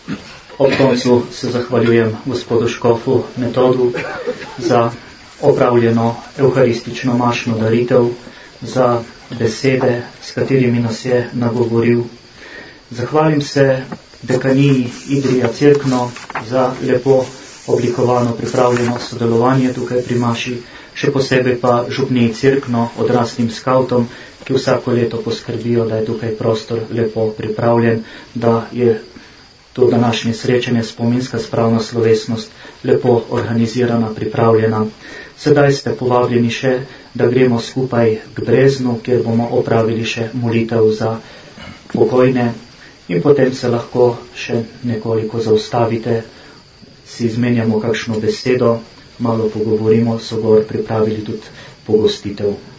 Ob koncu se zahvaljujem gospodu škofu Metodu za opravljeno evharistično mašno daritev, za besede, s katerimi nas je nagovoril. Zahvalim se dekaniji Idrija Cerkno za lepo oblikovano pripravljeno sodelovanje tukaj pri maši, še posebej pa župniji Cerkno, odraslim skavtom, ki vsako leto poskrbijo, da je tukaj prostor lepo pripravljen, da je to današnje srečanje, spominska spravna slovesnost, lepo organizirana, pripravljena. Sedaj ste povabljeni še, da gremo skupaj k Breznu, kjer bomo opravili še molitev za pokojne in potem se lahko še nekoliko zaustavite, si izmenjamo kakšno besedo, malo pogovorimo, so gor pripravili tudi pogostitev.